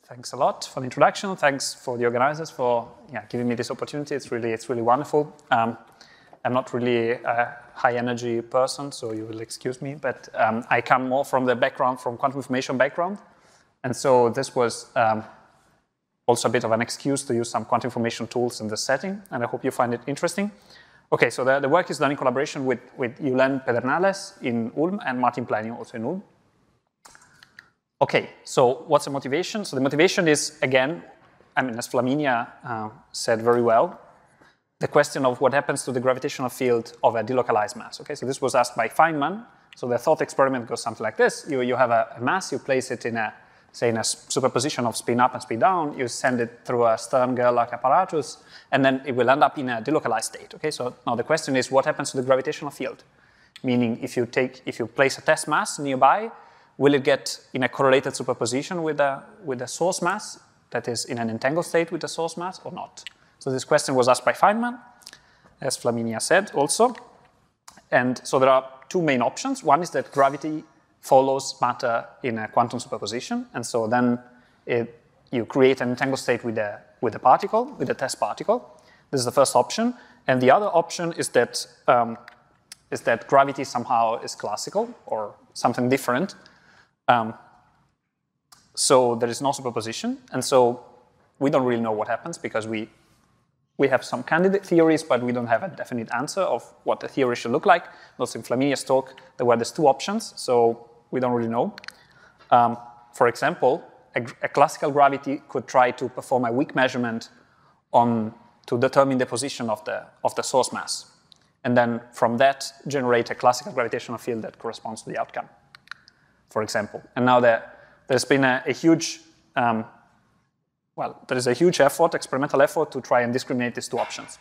thanks a lot for the introduction. Thanks for the organizers for giving me this opportunity. It's really wonderful. I'm not really a high energy person, so you will excuse me, but I come more from the background, from quantum information background. And so this was also a bit of an excuse to use some quantum information tools in this setting, and I hope you find it interesting. Okay, so the work is done in collaboration with Julen Pedernales in Ulm and Martin Pleiniu also in Ulm. Okay, so what's the motivation? So the motivation is, again, as Flaminia said very well, the question of what happens to the gravitational field of a delocalized mass. Okay, so this was asked by Feynman. So the thought experiment goes something like this. You have a mass, you place it in a superposition of spin up and spin down, you send it through a Stern-Gerlach apparatus, and then it will end up in a delocalized state. Okay, so now the question is, what happens to the gravitational field? Meaning, if you place a test mass nearby, will it get in a correlated superposition with the source mass that is in an entangled state with the source mass or not? So this question was asked by Feynman, as Flaminia said also. And so there are two main options. One is that gravity follows matter in a quantum superposition, and so then you create an entangled state with the particle, with the test particle. This is the first option, and the other option is that gravity somehow is classical or something different. So there is no superposition, and so we don't really know what happens because we have some candidate theories, but we don't have a definite answer of what the theory should look like. Also in Flaminia's talk, there were these two options, so we don't really know. For example, a classical gravity could try to perform a weak measurement to determine the position of the source mass, and then from that generate a classical gravitational field that corresponds to the outcome, for example. And now there's been a huge there is a huge experimental effort to try and discriminate these two options.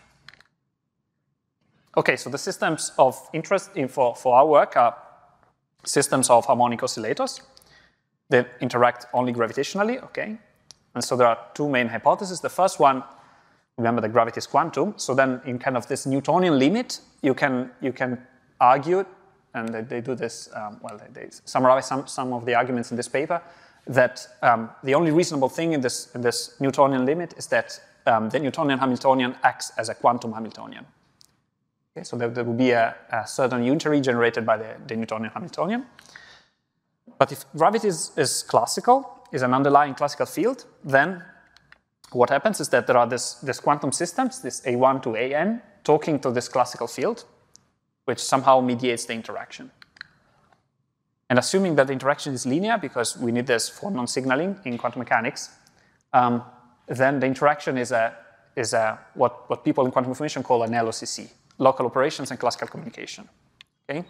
Okay, so the systems of interest for our work are systems of harmonic oscillators that interact only gravitationally, okay? And so there are two main hypotheses. The first one, remember that gravity is quantum, so then in kind of this Newtonian limit, you can argue, and they do this, they summarize some of the arguments in this paper, that the only reasonable thing in this Newtonian limit is that the Newtonian Hamiltonian acts as a quantum Hamiltonian. Okay, so there will be a certain unitary generated by the Newtonian Hamiltonian. But if gravity is classical, is an underlying classical field, then what happens is that there are this quantum systems, this A1 to AN, talking to this classical field, which somehow mediates the interaction. And assuming that the interaction is linear, because we need this for non-signaling in quantum mechanics, then the interaction is what people in quantum information call an LOCC, local operations and classical communication. Okay?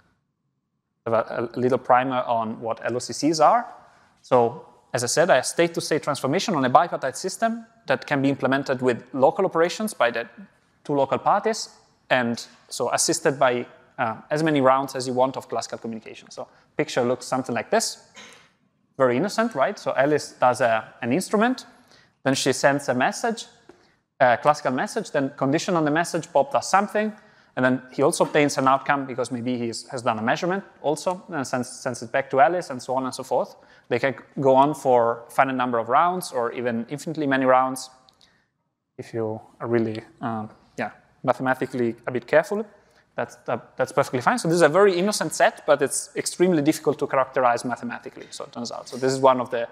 I have a little primer on what LOCCs are. So, as I said, a state-to-state transformation on a bipartite system that can be implemented with local operations by the two local parties, and so assisted by as many rounds as you want of classical communication. So picture looks something like this. Very innocent, right? So Alice does an instrument, then she sends a message, a classical message, then condition on the message, Bob does something, and then he also obtains an outcome because maybe he has done a measurement also, and sends it back to Alice, and so on and so forth. They can go on for a finite number of rounds or even infinitely many rounds if you are really mathematically a bit careful. That's perfectly fine. So this is a very innocent set, but it's extremely difficult to characterize mathematically, so it turns out. So this is one of the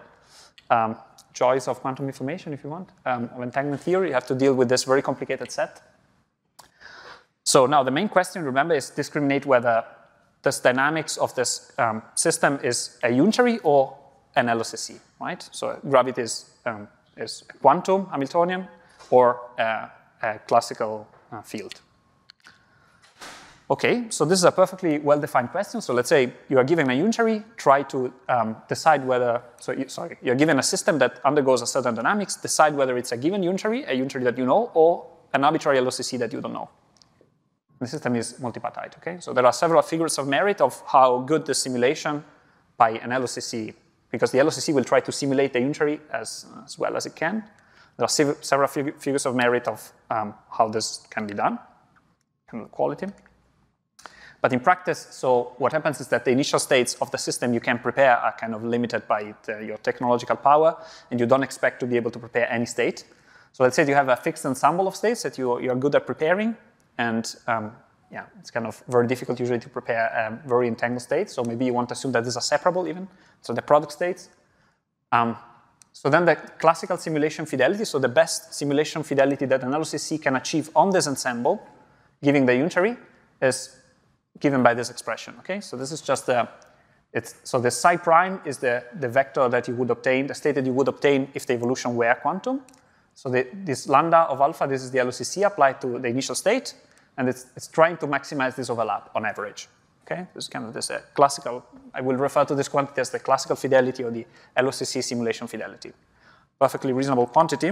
joys of quantum information, if you want. Of entanglement theory, you have to deal with this very complicated set. So now the main question, remember, is discriminate whether this dynamics of this system is a unitary or an LOCC, right? So gravity is a quantum Hamiltonian or a classical field. Okay, so this is a perfectly well-defined question. So let's say you are given a unitary, try to decide whether, you're given a system that undergoes a certain dynamics, decide whether it's a given unitary, a unitary that you know, or an arbitrary LOCC that you don't know. The system is multipartite, okay? So there are several figures of merit of how good the simulation by an LOCC, because the LOCC will try to simulate the unitary as well as it can. There are several figures of merit of how this can be done, kind of quality. But in practice, so what happens is that the initial states of the system you can prepare are kind of limited by your technological power, and you don't expect to be able to prepare any state. So let's say you have a fixed ensemble of states that you're good at preparing, and yeah, it's kind of very difficult usually to prepare very entangled states. So maybe you want to assume that these are separable even, so the product states. So then the classical simulation fidelity, so the best simulation fidelity that an LOCC can achieve on this ensemble, giving the unitary, is given by this expression, okay? So this is just so the psi prime is the vector that you would obtain, the state that you would obtain if the evolution were quantum. So this lambda of alpha, this is the LOCC applied to the initial state, and it's trying to maximize this overlap on average, okay? This is kind of this classical, I will refer to this quantity as the classical fidelity or the LOCC simulation fidelity. Perfectly reasonable quantity.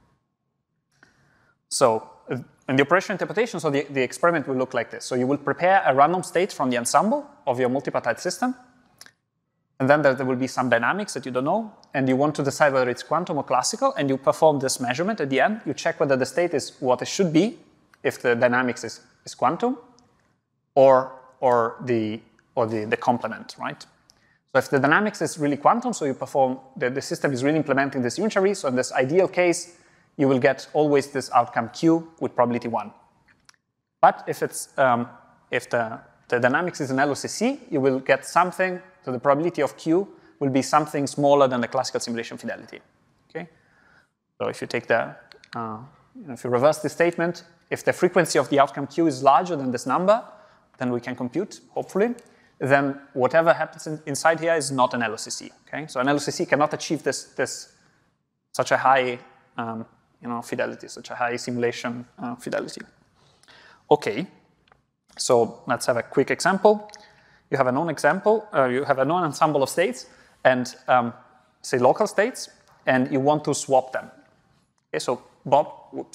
So, in the operational interpretation, so the experiment will look like this. So you will prepare a random state from the ensemble of your multipartite system, and then there will be some dynamics that you don't know, and you want to decide whether it's quantum or classical, and you perform this measurement at the end. You check whether the state is what it should be if the dynamics is quantum, or the complement, right? So if the dynamics is really quantum, so you perform, the system is really implementing this unitary, so in this ideal case, you will get always this outcome Q with probability 1. But if it's if the dynamics is an LOCC, you will get something, so the probability of Q will be something smaller than the classical simulation fidelity, okay? So if you take if you reverse this statement, if the frequency of the outcome Q is larger than this number, then we can compute, hopefully, then whatever happens inside here is not an LOCC, okay? So an LOCC cannot achieve such a high fidelity, such a high simulation fidelity. Okay, so let's have a quick example. You have a known example, you have a known ensemble of states, and say local states, and you want to swap them. Okay, so Bob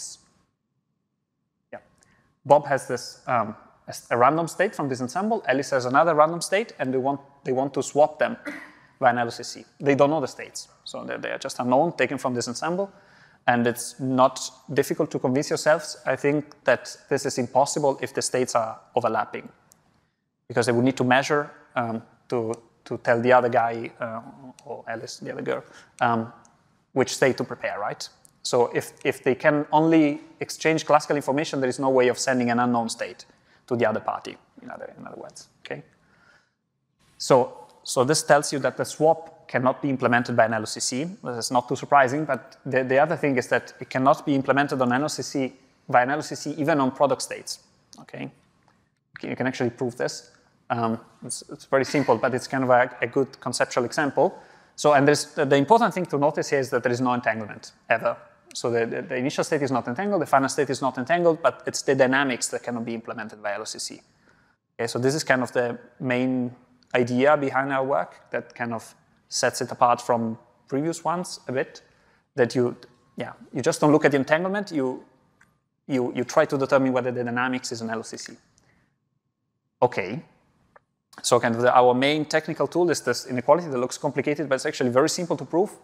has this a random state from this ensemble. Alice has another random state, and they want to swap them by an LOCC. They don't know the states, so they are just unknown, taken from this ensemble. And it's not difficult to convince yourselves, I think, that this is impossible if the states are overlapping. Because they would need to measure to tell the other guy, or Alice, the other girl, which state to prepare, right? So if they can only exchange classical information, there is no way of sending an unknown state to the other party, in other words, okay? So this tells you that the swap cannot be implemented by an LOCC. This is not too surprising, but the other thing is that it cannot be implemented on LOCC by an LOCC even on product states, okay? You can actually prove this. It's very simple, but it's kind of a good conceptual example. So, and the important thing to notice here is that there is no entanglement, ever. So the initial state is not entangled, the final state is not entangled, but it's the dynamics that cannot be implemented by LOCC. Okay, so this is kind of the main idea behind our work that kind of sets it apart from previous ones a bit, that you just don't look at the entanglement, you try to determine whether the dynamics is an LOCC. Okay, so kind of our main technical tool is this inequality that looks complicated, but it's actually very simple to prove.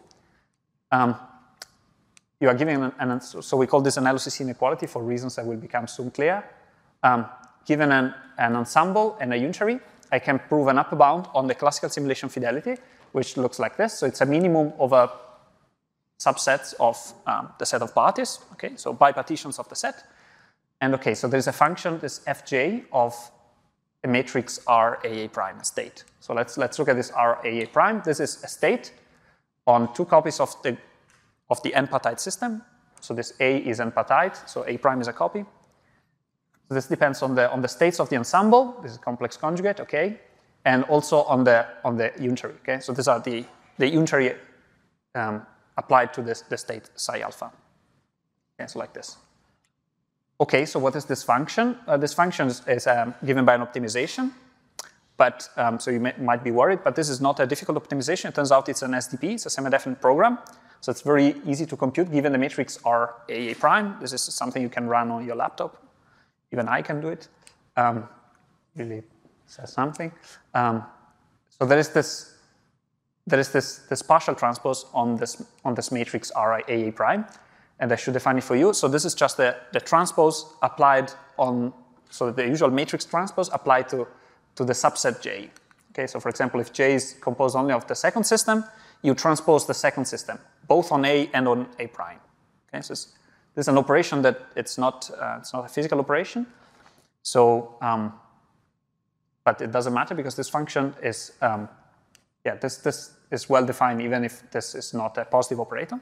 You are giving so we call this an LOCC inequality for reasons that will become soon clear. Given an ensemble and a unitary, I can prove an upper bound on the classical simulation fidelity, which looks like this. So it's a minimum over subsets of the set of parties, okay? So bipartitions of the set. And okay, so there's a function, this fj of a matrix RAA prime state. So let's look at this RAA prime. This is a state on two copies of the n-partite system. So this A is n-partite, so A prime is a copy. So this depends on the states of the ensemble. This is complex conjugate, okay? And also on the unitary, okay? So these are the unitary applied to the state psi alpha. Okay, so like this. Okay, so what is this function? This function is given by an optimization, but so you might be worried, but this is not a difficult optimization. It turns out it's an SDP, it's a semi-definite program, so it's very easy to compute given the matrix RAA prime. This is something you can run on your laptop. Even I can do it. Really says something. So there is this partial transpose on this matrix RAA prime, and I should define it for you. So this is just the transpose applied on so the usual matrix transpose applied to the subset J. Okay, so for example, if J is composed only of the second system, you transpose the second system, both on A and on A prime. Okay, so this is an operation that it's not a physical operation. So, but it doesn't matter because this function is, this is well defined even if this is not a positive operator.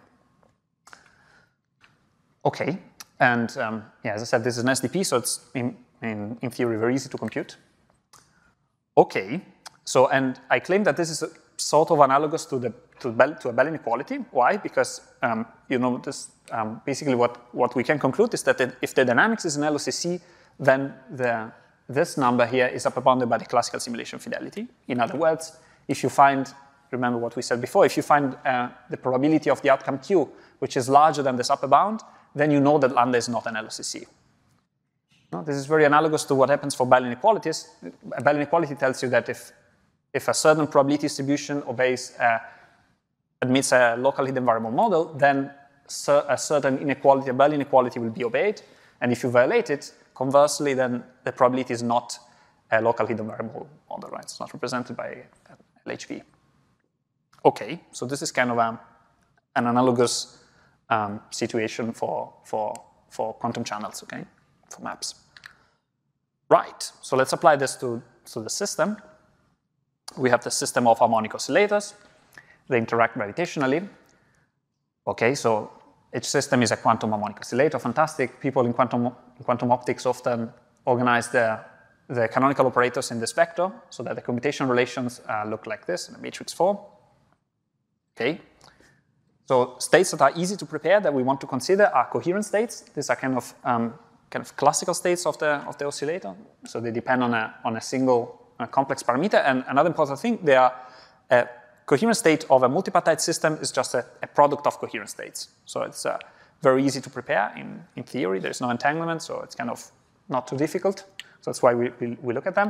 Okay, and as I said, this is an SDP, so it's in theory very easy to compute. Okay, so and I claim that this is sort of analogous to a Bell inequality. Why? Because this basically what we can conclude is that if the dynamics is an LOCC, then this number here is upper bounded by the classical simulation fidelity. In other words, if you find, remember what we said before, if you find the probability of the outcome Q, which is larger than this upper bound, then you know that lambda is not an LOCC. No, this is very analogous to what happens for Bell inequalities. A Bell inequality tells you that if a certain probability distribution admits a local hidden variable model, then a certain inequality, a Bell inequality, will be obeyed. And if you violate it, conversely, then the probability is not a local hidden variable model, right? It's not represented by LHV. Okay, so this is kind of an analogous situation for quantum channels, okay, for maps. Right, so let's apply this to the system. We have the system of harmonic oscillators. They interact gravitationally. Okay, so each system is a quantum harmonic oscillator. Fantastic. People in quantum optics often organize the canonical operators in this vector so that the commutation relations look like this in a matrix form. Okay. So states that are easy to prepare that we want to consider are coherent states. These are kind of classical states of the oscillator. So they depend on a single complex parameter. And another important thing, they are a coherent state of a multipartite system is just a product of coherent states. So it's very easy to prepare in theory. There's no entanglement, so it's kind of not too difficult. So that's why we look at them.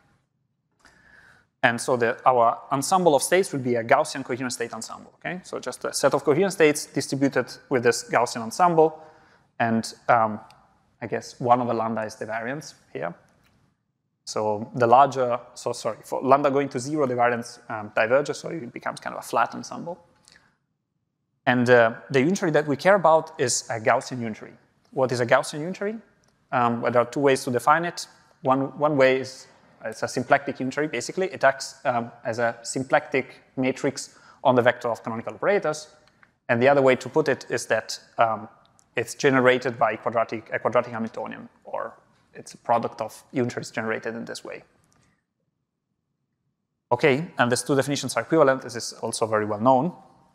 And so our ensemble of states will be a Gaussian coherent state ensemble. Okay, so just a set of coherent states distributed with this Gaussian ensemble, and I guess 1 over lambda is the variance here. So the larger, for lambda going to 0, the variance diverges, so it becomes kind of a flat ensemble. And the unitary that we care about is a Gaussian unitary. What is a Gaussian unitary? Well, there are 2 ways to define it. One way is it's a symplectic unitary, basically. It acts as a symplectic matrix on the vector of canonical operators. And the other way to put it is that it's generated by a quadratic Hamiltonian, or it's a product of unitaries generated in this way. Okay, and these 2 definitions are equivalent. This is also very well known.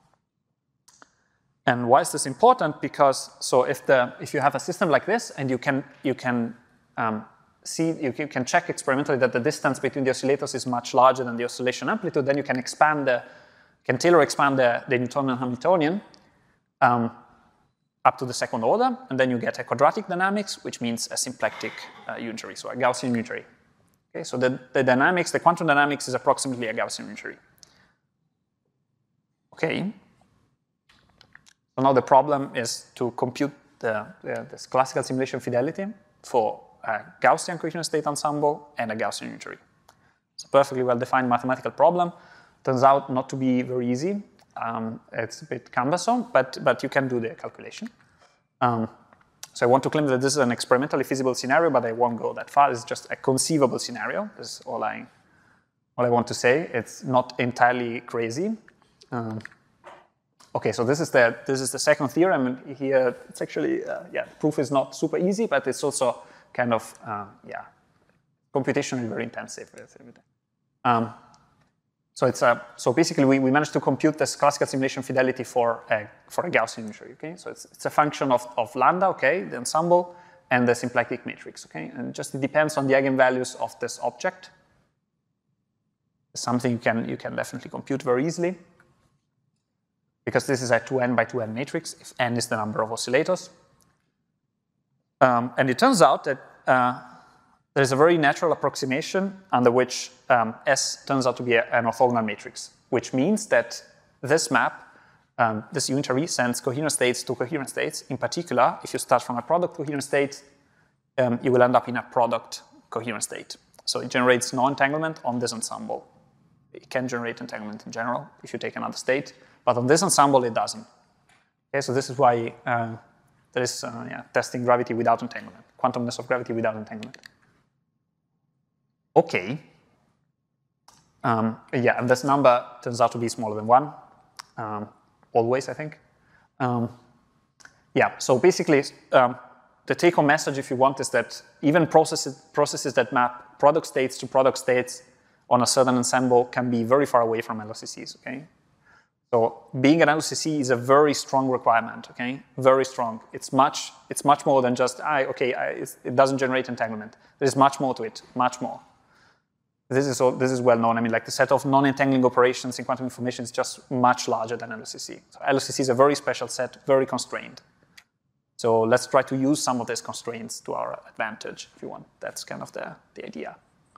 And why is this important? Because if you have a system like this and you can check experimentally that the distance between the oscillators is much larger than the oscillation amplitude, then you can Taylor expand the Newtonian Hamiltonian up to the 2nd order, and then you get a quadratic dynamics, which means a symplectic unitary, so a Gaussian unitary. Okay, so the quantum dynamics is approximately a Gaussian unitary. Okay. So now the problem is to compute this classical simulation fidelity for a Gaussian coherent state ensemble and a Gaussian unitary. It's a perfectly well-defined mathematical problem. Turns out not to be very easy. It's a bit cumbersome, but you can do the calculation. So I want to claim that this is an experimentally feasible scenario, but I won't go that far. It's just a conceivable scenario. This is all I want to say. It's not entirely crazy. Okay, so this is the second theorem, and here it's actually proof is not super easy, but it's also kind of computationally very intensive. So basically we managed to compute this classical simulation fidelity for a Gaussian unitary. Okay, so it's a function of lambda, okay, the ensemble, and the symplectic matrix. Okay, and just it depends on the eigenvalues of this object. It's something you can definitely compute very easily, because this is a 2n by 2n matrix, if n is the number of oscillators. And it turns out that there's a very natural approximation under which S turns out to be an orthogonal matrix, which means that this map, this unitary, sends coherent states to coherent states. In particular, if you start from a product coherent state, you will end up in a product coherent state. So it generates no entanglement on this ensemble. It can generate entanglement in general if you take another state, but on this ensemble it doesn't. Okay, so this is why there is testing gravity without entanglement, quantumness of gravity without entanglement. Okay. And this number turns out to be smaller than 1, always, I think. So basically, the take-home message, if you want, is that even processes that map product states to product states on a certain ensemble can be very far away from LLCCs, okay? So being an LLCC is a very strong requirement, okay? Very strong. It's much more than just, it doesn't generate entanglement. There's much more to it, much more. This is well known. I mean, like the set of non-entangling operations in quantum information is just much larger than LLCC. So LLCC is a very special set, very constrained. So let's try to use some of these constraints to our advantage, if you want. That's kind of the idea.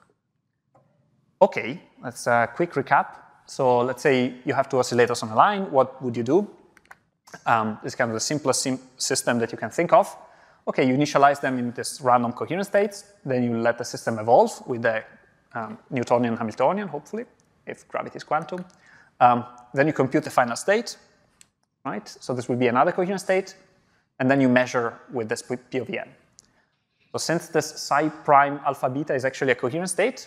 Okay, let's quick recap. So let's say you have two oscillators on a line. What would you do? This is kind of the simplest system that you can think of. Okay, you initialize them in this random coherent states. Then you let the system evolve with the Newtonian Hamiltonian, hopefully, if gravity is quantum. Then you compute the final state, right? So this will be another coherent state. And then you measure with this P of n. So since this psi prime alpha beta is actually a coherent state,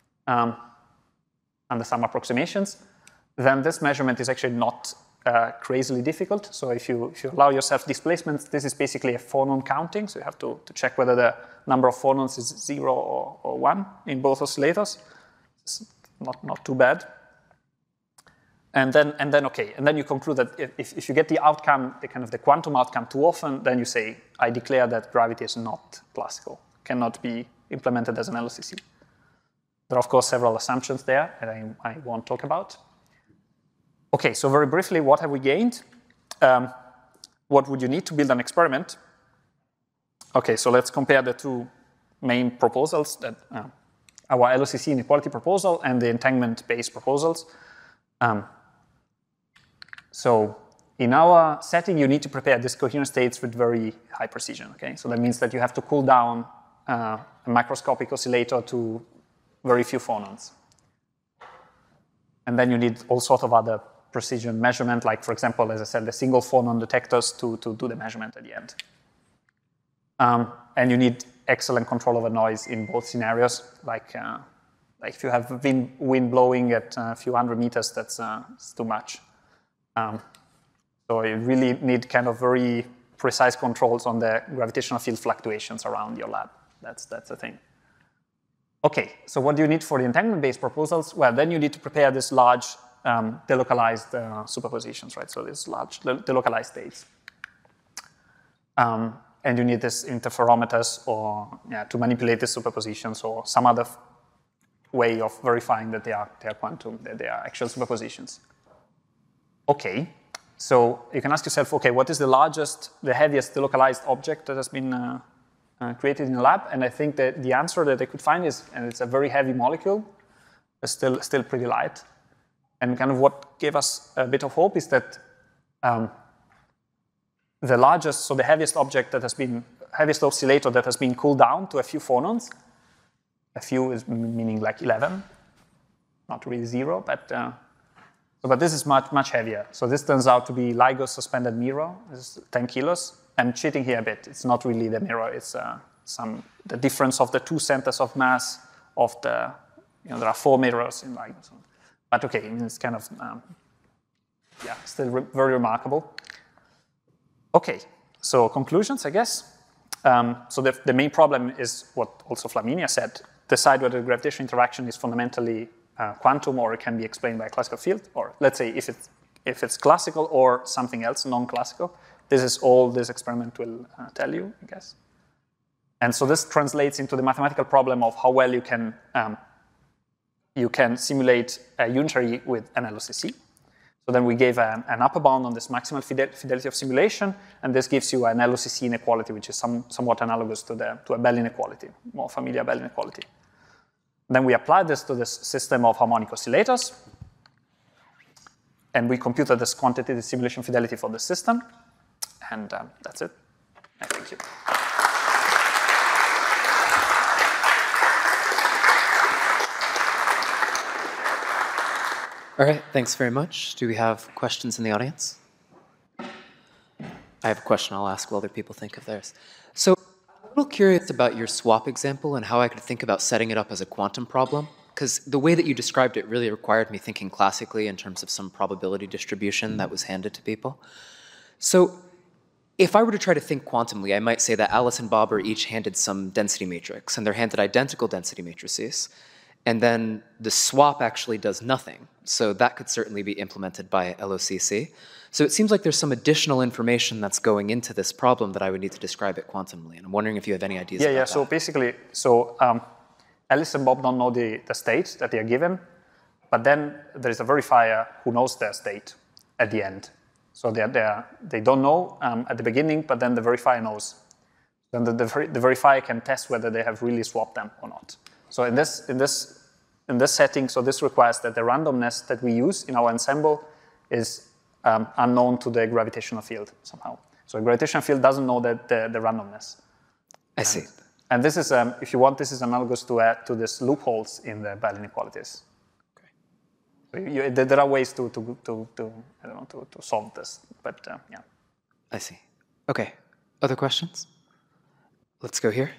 under some approximations, then this measurement is actually not crazily difficult. So if you allow yourself displacements, this is basically a phonon counting. So you have to check whether the number of phonons is 0 or 1 in both oscillators. It's not too bad. And then you conclude that if you get the outcome, the quantum outcome too often, then you say, I declare that gravity is not classical, cannot be implemented as an LLCC. There are, of course, several assumptions there that I won't talk about. Okay, so very briefly, what have we gained? What would you need to build an experiment? Okay, so let's compare the two main proposals, that our LLCC inequality proposal and the entanglement-based proposals. So in our setting, you need to prepare these coherent states with very high precision, okay? So that means that you have to cool down a macroscopic oscillator to very few phonons. And then you need all sorts of other precision measurement, like, for example, as I said, the single phonon detectors to do the measurement at the end. And you need excellent control over noise in both scenarios, like if you have wind blowing at a few hundred meters, that's too much. So you really need kind of very precise controls on the gravitational field fluctuations around your lab. That's the thing. Okay, so what do you need for the entanglement-based proposals? Well, then you need to prepare this large delocalized superpositions, right? So these large delocalized states. And you need these interferometers to manipulate these superpositions or some other way of verifying that they are quantum, that they are actual superpositions. Okay, so you can ask yourself, okay, what is the heaviest delocalized object that has been created in the lab? And I think that the answer that I could find is, and it's a very heavy molecule, but still pretty light. And kind of what gave us a bit of hope is that the heaviest object that has been, heaviest oscillator that has been cooled down to a few phonons, a few is meaning like 11, not really 0, but this is much heavier. So this turns out to be LIGO suspended mirror. This is 10 kilos. I'm cheating here a bit. It's not really the mirror. It's the difference of the two centers of mass of the, there are 4 mirrors in LIGO. So. But okay, it's kind of, still very remarkable. Okay, so conclusions, I guess. So the main problem is what also Flaminia said. Decide whether the gravitational interaction is fundamentally quantum or it can be explained by a classical field, or let's say if it's classical or something else, non-classical. This is all this experiment will tell you, I guess. And so this translates into the mathematical problem of how well you can simulate a unitary with an LLCC. So then we gave an upper bound on this maximal fidelity of simulation, and this gives you an LLCC inequality, which is somewhat analogous to a Bell inequality, more familiar Bell inequality. Then we applied this to this system of harmonic oscillators, and we computed this quantitative simulation fidelity for the system, and that's it. Thank you. All right, thanks very much. Do we have questions in the audience? I have a question I'll ask while other people think of theirs. So I'm a little curious about your swap example and how I could think about setting it up as a quantum problem, because the way that you described it really required me thinking classically in terms of some probability distribution that was handed to people. So if I were to try to think quantumly, I might say that Alice and Bob are each handed some density matrix, and they're handed identical density matrices, and then the swap actually does nothing. So that could certainly be implemented by LOCC. So it seems like there's some additional information that's going into this problem that I would need to describe it quantumly, and I'm wondering if you have any ideas about that. Yeah, so basically, Alice and Bob don't know the state that they are given, but then there is a verifier who knows their state at the end. So they don't know at the beginning, but then the verifier knows. Then the verifier can test whether they have really swapped them or not. So in this setting, so this requires that the randomness that we use in our ensemble is unknown to the gravitational field somehow. So the gravitational field doesn't know the randomness. I see. And this is, if you want, this is analogous to this loopholes in the Bell inequalities. Okay. So there are ways to solve this, but yeah. I see. Okay. Other questions? Let's go here.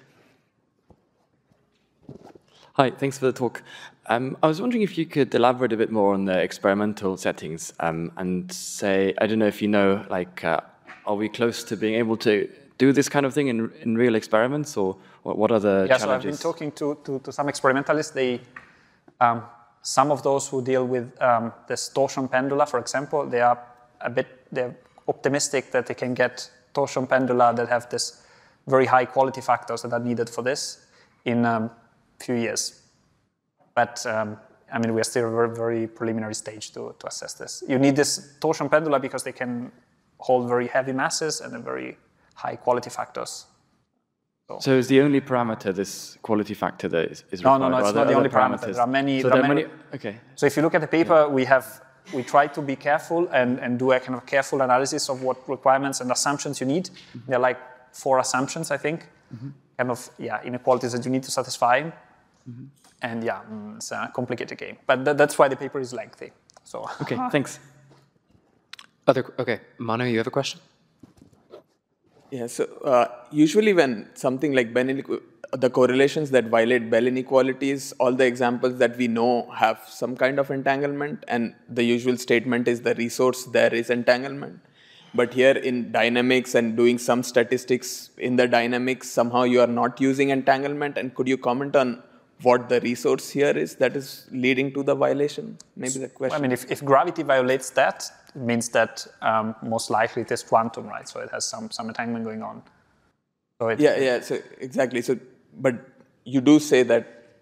Hi, thanks for the talk. I was wondering if you could elaborate a bit more on the experimental settings and say, I don't know if you know, like, are we close to being able to do this kind of thing in real experiments, or what are the challenges? So I've been talking to some experimentalists. Some of those who deal with this torsion pendula, for example, they're optimistic that they can get torsion pendula that have this very high quality factors that are needed for this in few years. But I mean, we are still at a very, very preliminary stage to assess this. You need this torsion pendula because they can hold very heavy masses and very high quality factors. So is the only parameter this quality factor that is required? No, it's not the only parameter. There are many. Okay. So if you look at the paper, we try to be careful and do a kind of careful analysis of what requirements and assumptions you need. Mm-hmm. There are like 4 assumptions, I think, kind of inequalities that you need to satisfy. Mm-hmm. And it's a complicated game. But that's why the paper is lengthy. So okay, thanks. Okay, Manu, you have a question? Yeah, so usually when something like the correlations that violate Bell inequalities, all the examples that we know have some kind of entanglement, and the usual statement is the resource there is entanglement. But here in dynamics and doing some statistics in the dynamics, somehow you are not using entanglement. And could you comment on what the resource here is that is leading to the violation? Maybe the question. I mean, if gravity violates that, it means that most likely it is quantum, right? So it has some entanglement going on. So so exactly. So, but you do say that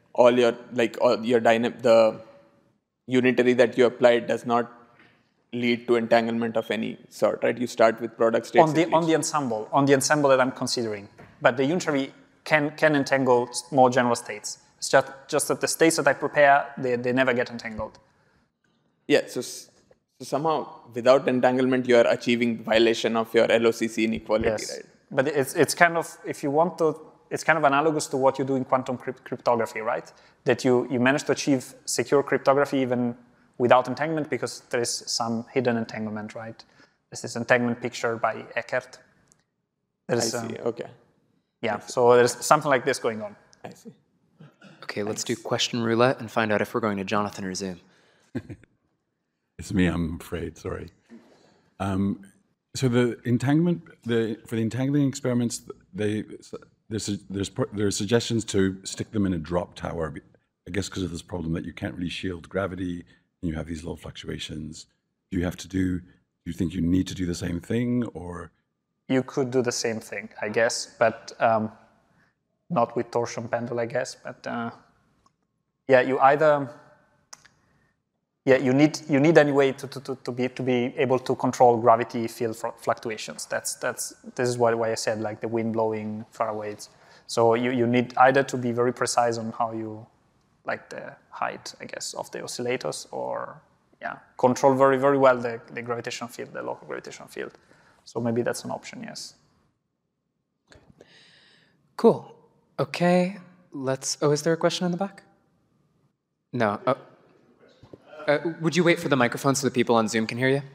the unitary that you applied does not lead to entanglement of any sort, right? You start with product state on the ensemble that I'm considering, but the unitary can entangle more general states. It's just that the states that I prepare, they never get entangled. Yeah, so somehow without entanglement, you are achieving violation of your LOCC inequality, yes. Right? But it's kind of, if you want to, it's kind of analogous to what you do in quantum cryptography, right? That you manage to achieve secure cryptography even without entanglement because there is some hidden entanglement, right? This is entanglement picture by Eckert. I see, okay. Yeah, so there's something like this going on. I see. Okay, let's do question roulette and find out if we're going to Jonathan or Zoom. It's me, I'm afraid, sorry. So the entanglement, for the entangling experiments, there's suggestions to stick them in a drop tower, I guess because of this problem that you can't really shield gravity and you have these low fluctuations. Do you think you need to do the same thing, or? You could do the same thing, I guess, but not with torsion pendule, I guess. But you need anyway to be able to control gravity field fluctuations. This is why I said like the wind blowing far away. So you need either to be very precise on how you like the height, I guess, of the oscillators, or control very, very well the gravitational field, the local gravitational field. So maybe that's an option, yes. Cool. Okay, is there a question in the back? No. Oh. would you wait for the microphone so the people on Zoom can hear you?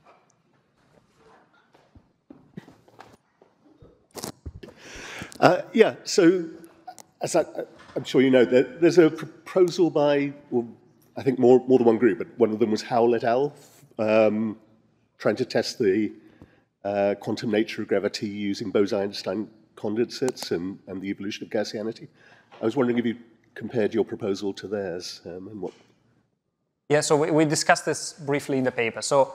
Yeah, so as I'm sure you know, there's a proposal by, well, I think more than one group, but one of them was Howell et al., trying to test the quantum nature of gravity using Bose-Einstein condensates and the evolution of Gaussianity. I was wondering if you compared your proposal to theirs and what. Yeah, so we discussed this briefly in the paper. So,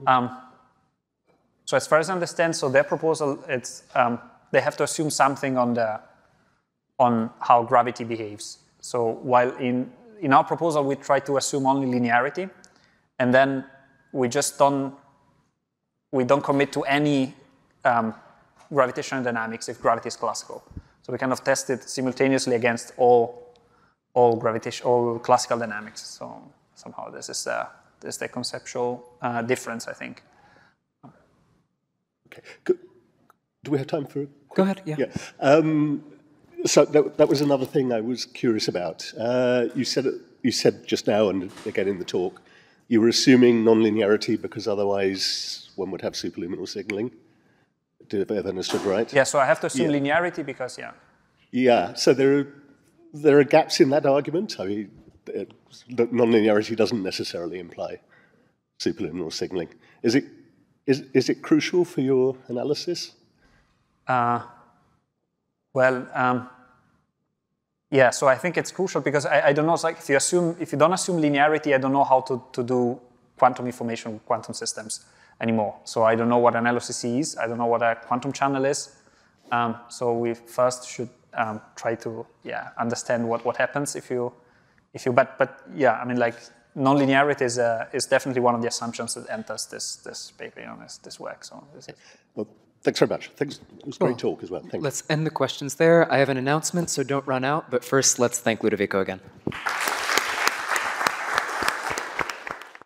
so as far as I understand, so their proposal, it's they have to assume something on how gravity behaves. So while in our proposal we try to assume only linearity, and then we just don't commit to any gravitational dynamics if gravity is classical. So we kind of test it simultaneously against all classical dynamics. So somehow this is the conceptual difference, I think. Okay. Do we have time for? Go ahead. Yeah. So that was another thing I was curious about. You said just now, and again in the talk, you were assuming nonlinearity because otherwise one would have superluminal signaling. Did I have understood right? Yeah. So I have to assume linearity because Yeah. So there are gaps in that argument. I mean, nonlinearity doesn't necessarily imply superluminal signaling. Is it crucial for your analysis? Yeah, so I think it's crucial because I don't know, it's like if you don't assume linearity, I don't know how to do quantum information with quantum systems anymore. So I don't know what an LOCC is, I don't know what a quantum channel is. So we first should try to understand what happens if you but yeah, I mean like nonlinearity is definitely one of the assumptions that enters this paper, this work. So well, thanks very much. Thanks. It was a great talk as well. Thanks. Let's end the questions there. I have an announcement, so don't run out. But first, let's thank Ludovico again.